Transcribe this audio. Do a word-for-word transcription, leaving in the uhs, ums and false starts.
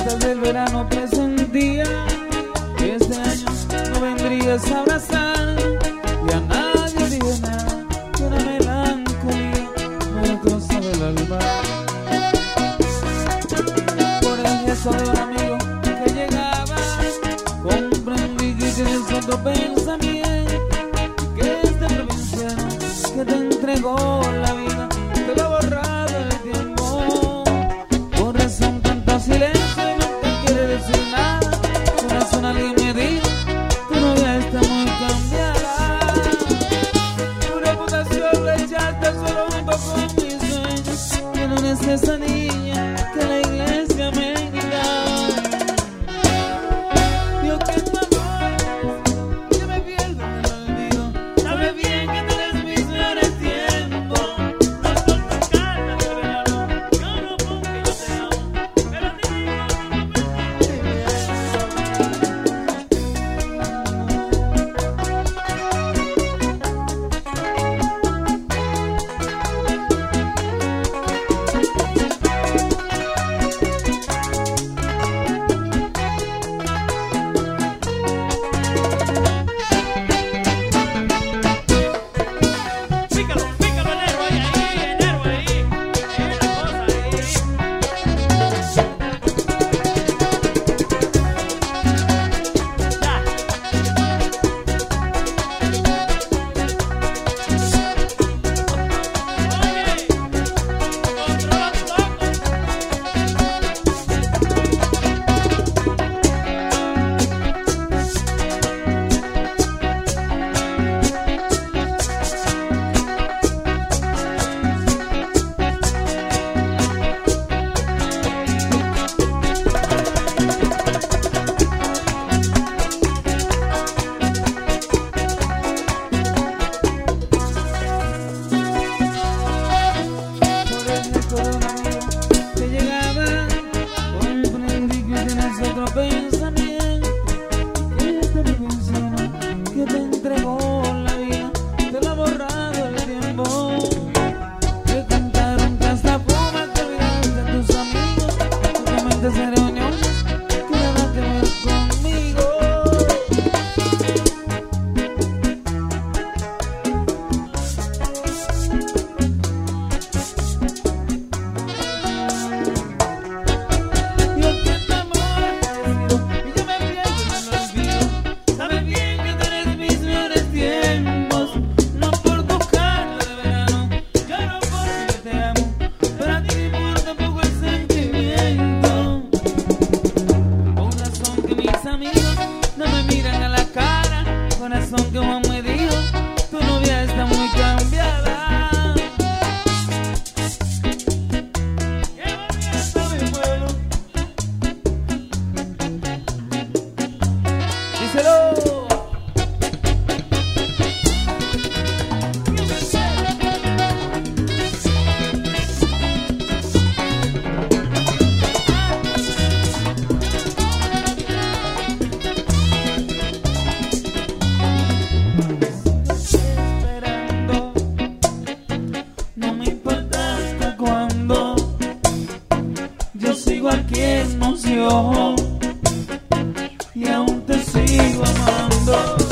desde el verano presentía que este año no vendrías a abrazar y a nadie dije nada, que una melancolía me cruzaba el alma. Por el gesto de un amigo que llegaba, comprendí que tienes otro pensamiento, que este provinciano que te entregó la vida te lo ha borrado el tiempo. Por razón tanto silencio y no te quiere decir nada. Por razón alguien me dijo, tu novia está muy cambiada. Tu reputación la echaste al suelo junto con mis sueños, que no eres esa niña que la iglesia me indicaba. Yo que tu amor, yo me pierdo en el olvido. Sabe bien que tú eres mis mejores tiempos. No es por buscarme de verano, yo no porque yo te amo, pero a ti me Pícalo, pícalo, enero ahí, ahí, enero ahí, ahí la cosa ahí. Por el gesto de un amigo que llegaba, comprendí que tienes otro pensamiento, que este provinciano que te entregó la vida te lo ha borrado el tiempo. Te cantaron que hasta fumas, te olvidaste de tus amigos, tu mente se reunió, que nada que ver conmigo. Yo que tu amor decido y yo me pierdo en el olvido. Sabe bien que tú eres mis mejores tiempos. No por buscarlo de verano, yo no porque yo te amo, pero a ti me importa un poco el sentimiento. Con razón que mis amigos no me miran a la cara, con razón que Juan me dijo, tu novia está muy cambiada. ¡Qué bonito mi pueblo! Díselo. Esperando, no me importa hasta cuándo, yo sigo aquí en emoción y aún te sigo amando.